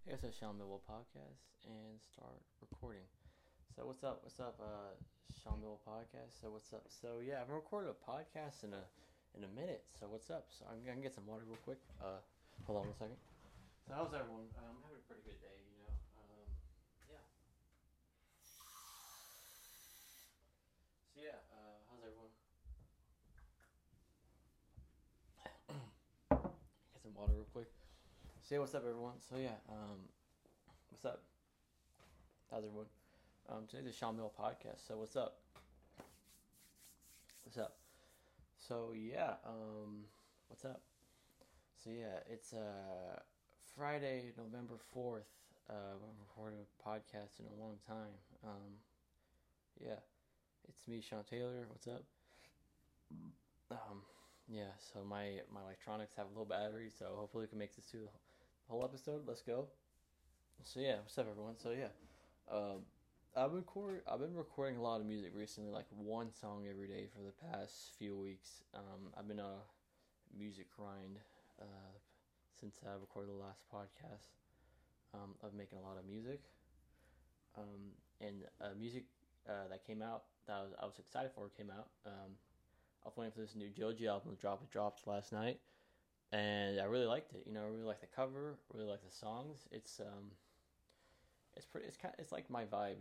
Hey, it's a Sean Millwall podcast and start recording. So what's up? What's up, Sean Millwall podcast? So what's up? So yeah, I've recorded a podcast in a minute. So what's up? So I'm gonna get some water real quick. Hold on one second. So how's everyone? I'm having a pretty good day. Yeah. So yeah, how's everyone? Get some water real quick. So yeah, what's up, everyone? So yeah, what's up? How's everyone? Today's the Sean Mill podcast. So what's up? What's up? So yeah, what's up? So yeah, it's Friday, November 4th. I've recorded a podcast in a long time. Yeah, it's me, Sean Taylor. What's up? Um, yeah, so my electronics have a low battery, so hopefully we can make this to the whole episode. Let's go. So yeah, what's up, everyone? So yeah, um, I've been recording a lot of music recently, like one song every day for the past few weeks. I've been a music grind uh, since I recorded the last podcast of making a lot of music. And music that came out that I was excited for came out. I was waiting for this new Joji album to drop. It dropped last night, and I really liked it. I really like the cover, really like the songs. It's pretty. It's like my vibe.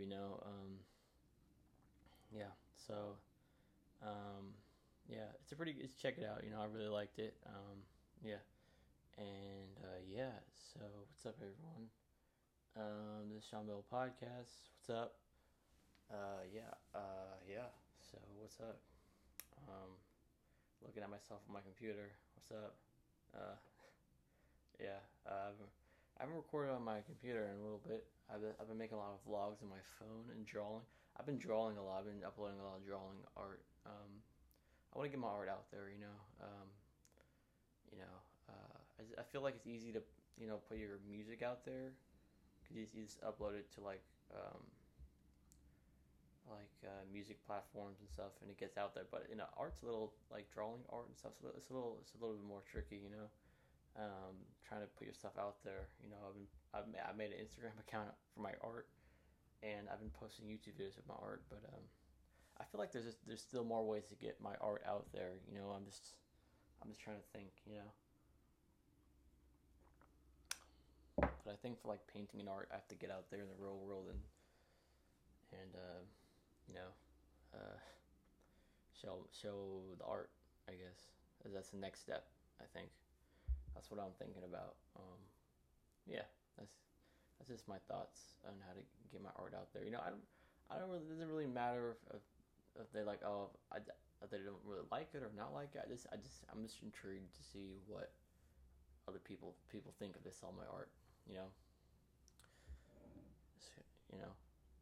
Yeah. So um, yeah, it's a pretty. It's check it out. I really liked it. Yeah. And yeah. So what's up, everyone? This is Sean Bell Podcast. What's up? Yeah. Yeah. So what's up? Um, Looking at myself on my computer. What's up? Uh, yeah. I haven't recorded on my computer in a little bit. I've been making a lot of vlogs on my phone and drawing. I've been drawing a lot. I've been uploading a lot of drawing art. I want to get my art out there. You know. I feel like it's easy to put your music out there because you just upload it to music platforms and stuff, and it gets out there. But art's a little like drawing art and stuff. So it's a little bit more tricky. Trying to put your stuff out there. I've made an Instagram account for my art, and I've been posting YouTube videos of my art. But I feel like there's still more ways to get my art out there. I'm just trying to think. But I think for like painting and art, I have to get out there in the real world and you know uh, show the art. I guess that's the next step. I think that's what I'm thinking about. Yeah, that's that's just my thoughts on how to get my art out there. I don't really. It doesn't really matter if they like. If they don't really like it or not like it. I'm just intrigued to see what other people think of this all my art. You know, you know,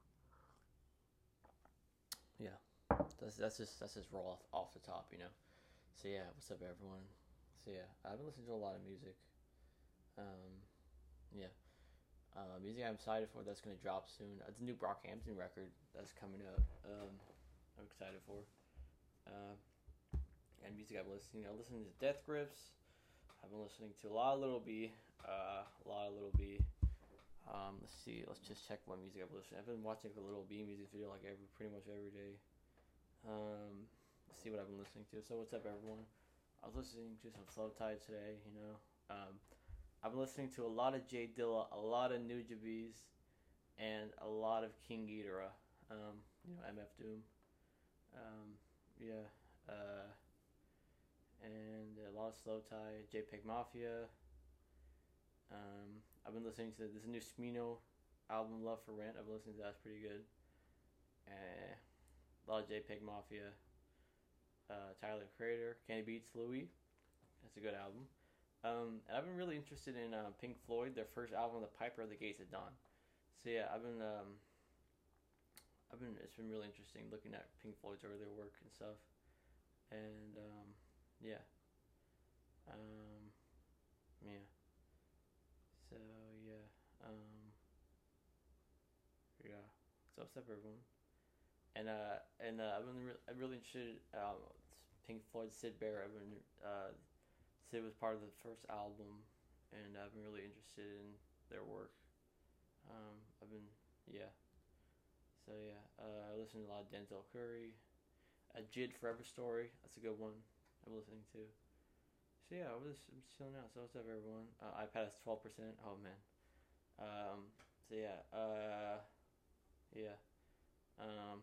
yeah. That's just raw off the top. So yeah, what's up, everyone? So yeah, I've been listening to a lot of music. Um, yeah, music I'm excited for that's gonna drop soon. It's a new Brockhampton record that's coming out. I'm excited for. Uh, and music I've been listening. I'm listening to Death Grips. I've been listening to a lot of Little B. A lot of Little B. Let's see. Let's just check what music I've been listening. I've been watching the Little B music video like pretty much every day. Let's see what I've been listening to. So what's up, everyone? I was listening to some Flow Tide today. I've been listening to a lot of Jay Dilla, a lot of Nujabes, and a lot of King Ghidorah. MF Doom. Um, yeah. Uh, and a lot of Slow Tie, JPEG Mafia. I've been listening to this new Smino album, Love for Rent. I've been listening to that. That's pretty good. A lot of JPEG Mafia. Tyler Creator, Kenny Beats, Louis. That's a good album. And I've been really interested in Pink Floyd, their first album, The Piper of the Gates of Dawn. So yeah, it's been really interesting looking at Pink Floyd's earlier work and stuff. And yeah, um, yeah. So yeah, yeah. So what's up, everyone? I'm really interested. Pink Floyd, Sid Barrett. Sid was part of the first album, and I've been really interested in their work. I've been yeah. So yeah, I listen to a lot of Denzel Curry. Jid Forever Story. That's a good one. I'm listening to. So yeah, I'm just chilling out. So what's up, everyone? iPad is 12%. Oh man. So yeah. Yeah. Um.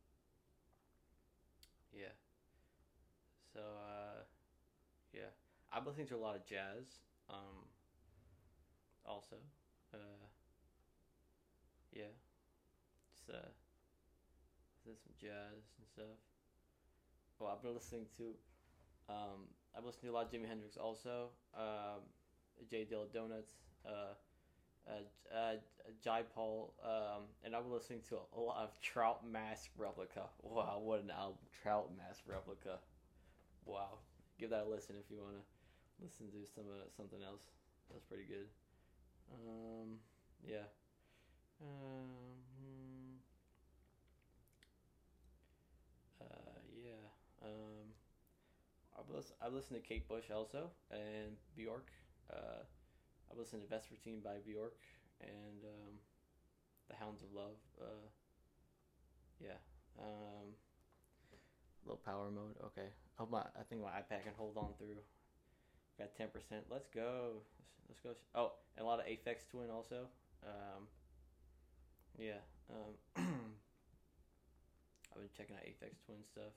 Yeah. So yeah. I'm listening to a lot of jazz. Um. Also. Uh. Yeah. Just listen to some jazz and stuff. Well, I've been listening to. I've listened to a lot of Jimi Hendrix also. J Dilla Donuts. Uh. Jai Paul, and I'm listening to a lot of Trout Mask Replica. Wow, what an album! Trout Mask Replica. Wow, give that a listen if you wanna listen to something else. That's pretty good. Yeah. Um, yeah. I've listened to Kate Bush also and Bjork. I've listened to Vespertine by Bjork and The Hounds of Love. Yeah. Low power mode. Okay. I think my iPad can hold on through. Got 10%. Let's go. Let's go. Oh, and a lot of Aphex Twin also. Um, yeah. I've been checking out Aphex Twin stuff.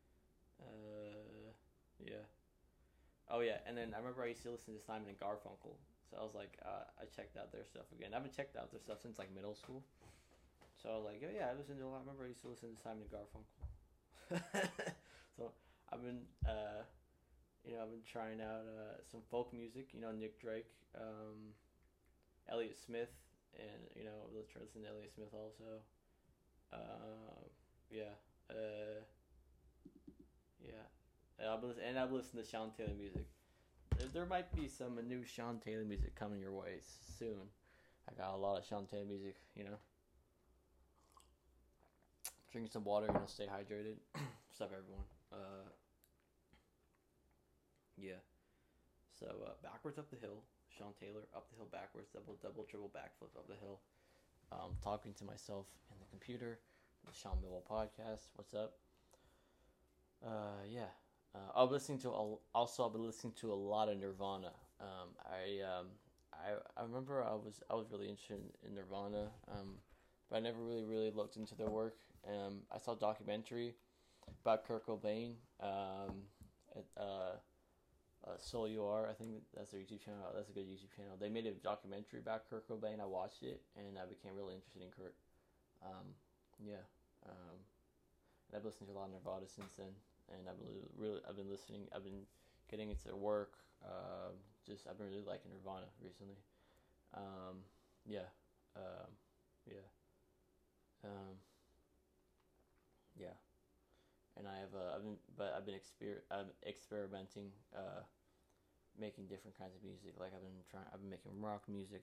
Yeah. Oh yeah, and then I remember I used to listen to Simon and Garfunkel, so I was like, I checked out their stuff again. I haven't checked out their stuff since like middle school, so I was like, oh yeah, I listened to a lot. I remember I used to listen to Simon and Garfunkel. So I've been, I've been trying out some folk music. Nick Drake, Elliott Smith, and let's try to listen to Elliott Smith also. Yeah, uh, yeah, I've listened to Sean Taylor music. There might be some new Sean Taylor music coming your way soon. I got a lot of Sean Taylor music. Drinking some water, stay hydrated. What's up, everyone? Yeah. So backwards up the hill, Sean Taylor up the hill backwards, double triple backflip up the hill. Talking to myself in the computer. The Sean Millwall podcast. What's up? Yeah. I've listening to also. I've been listening to a lot of Nirvana. I remember I was really interested in Nirvana. But I never really looked into their work. I saw a documentary about Kurt Cobain. At, Soul You Are, I think that's their YouTube channel. That's a good YouTube channel. They made a documentary about Kurt Cobain. I watched it and I became really interested in Kurt. Um, yeah. And I've listened to a lot of Nirvana since then, and I've been listening. I've been getting into their work. I've been really liking Nirvana recently. Yeah. Um, yeah. Um, yeah. And I'm experimenting, making different kinds of music. Like I've been making rock music.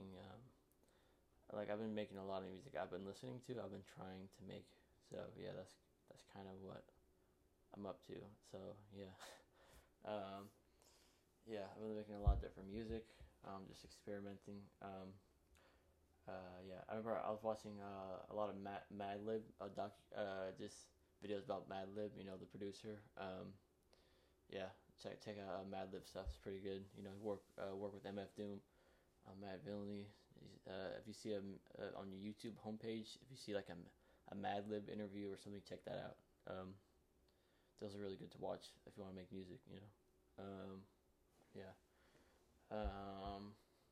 I've been making a lot of music I've been listening to. I've been trying to make. So yeah, that's kind of what I'm up to. So yeah, um, yeah, I've been making a lot of different music. Just experimenting. Yeah, I remember I was watching a lot of Madlib, just videos about Madlib. The producer. Yeah, check out Madlib stuff. It's pretty good. Work with MF Doom, Matt Villainy. If you see him on your YouTube homepage, if you see like a Madlib interview or something, check that out. Those are really good to watch if you want to make music. Yeah. Um,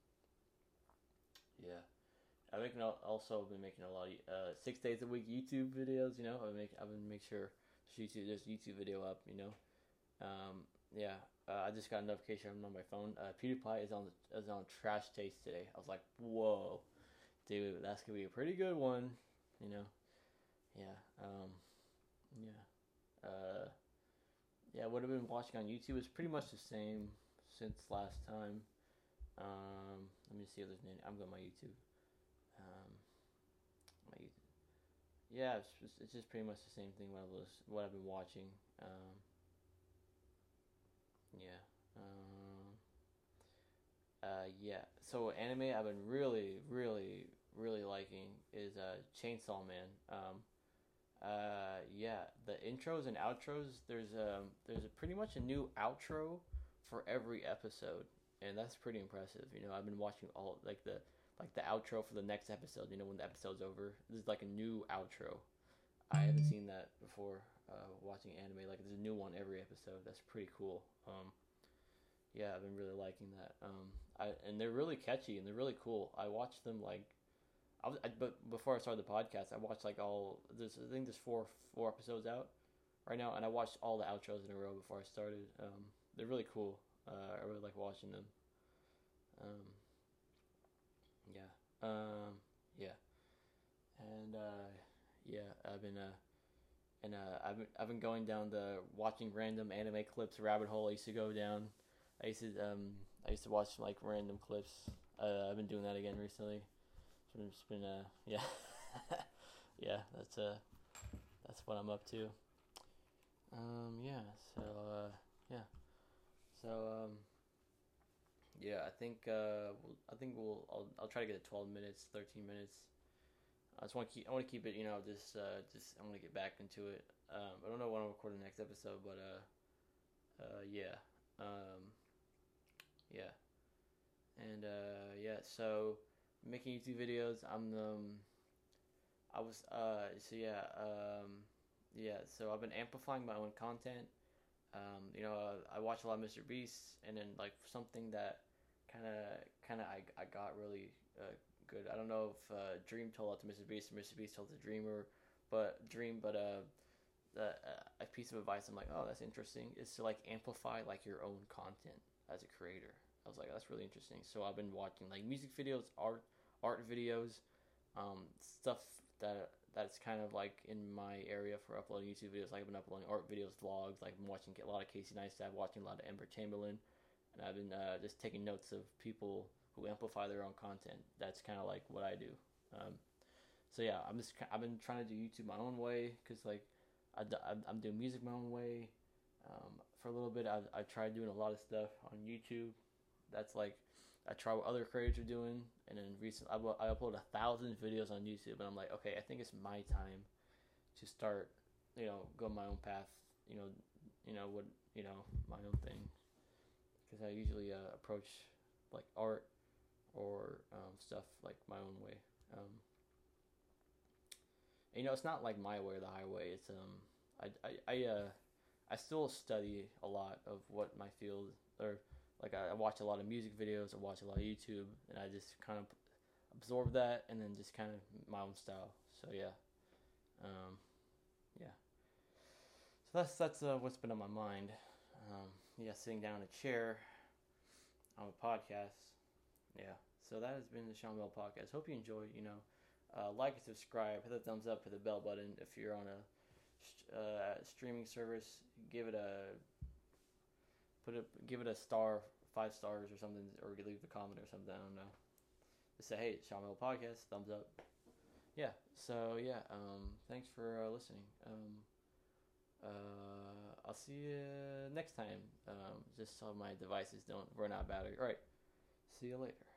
yeah. Also been making a lot of 6 days a week YouTube videos. I've been make sure there's YouTube video up. Yeah. I just got a notification on my phone. PewDiePie is on Trash Taste today. I was like, whoa, dude, that's gonna be a pretty good one. You know. Yeah. Yeah. Yeah. What I've been watching on YouTube is pretty much the same since last time. Let me see if there's any. I'm going to my YouTube. Um, my YouTube. Yeah, it's just pretty much the same thing. What I've been watching. Yeah. Yeah. So anime, I've been really, really, really liking is Chainsaw Man. Yeah, the intros and outros. There's a pretty much a new outro for every episode, and that's pretty impressive. I've been watching all like the outro for the next episode. When the episode's over, there's like a new outro. I haven't seen that before. Watching anime, like there's a new one every episode. That's pretty cool. Yeah, I've been really liking that. And they're really catchy and they're really cool. I watched them like but before I started the podcast, I watched like all. I think there's four episodes out right now, and I watched all the outros in a row before I started. They're really cool. I really like watching them. Um, yeah. Yeah. And yeah, I've been going down the watching random anime clips rabbit hole. I used to go down. I used to um I used to watch like random clips. I've been doing that again recently. It's been yeah. Yeah, that's what I'm up to. Yeah. So yeah. So yeah, I'll try to get to 12 minutes, 13 minutes. I want to keep it, just I want to get back into it. I don't know when I'll record the next episode, but yeah. Um yeah. And yeah, so making YouTube videos, I was so yeah, yeah, so I've been amplifying my own content. I watch a lot of Mr. Beast, and then like something that I got really good. I don't know if Dream told that to Mr. Beast or Mr. Beast told the Dreamer, a piece of advice I'm like, oh, that's interesting, is to like amplify like your own content as a creator. I was like, that's really interesting. So I've been watching like music videos, art videos, stuff that's kind of like in my area for uploading YouTube videos. Like I've been uploading art videos, vlogs. Like I've been watching a lot of Casey Neistat, watching a lot of Ember Chamberlain, and I've been just taking notes of people who amplify their own content. That's kind of like what I do. So yeah, I've been trying to do YouTube my own way because like I'm doing music my own way. For a little bit, I tried doing a lot of stuff on YouTube. That's like I try what other creators are doing, and then recently I upload 1,000 videos on YouTube, and I'm like, okay, I think it's my time to start, go my own path, what, my own thing, because I usually approach like art or stuff like my own way. And, it's not like my way or the highway. It's I still study a lot of what my field or like I watch a lot of music videos, I watch a lot of YouTube, and I just kind of absorb that and then just kind of my own style. So yeah, um, yeah. So that's what's been on my mind. Yeah, sitting down in a chair on a podcast. Yeah. So that has been the Sean Bell podcast. Hope you enjoyed. Like and subscribe. Hit the thumbs up. Hit the bell button if you're on a streaming service. Give it a star, 5 stars or something, or leave a comment or something. I don't know. Just say, hey, Sean Bell podcast. Thumbs up. Yeah. So yeah. Thanks for listening. I'll see you next time. Just so my devices don't run out of battery. All right. See you later.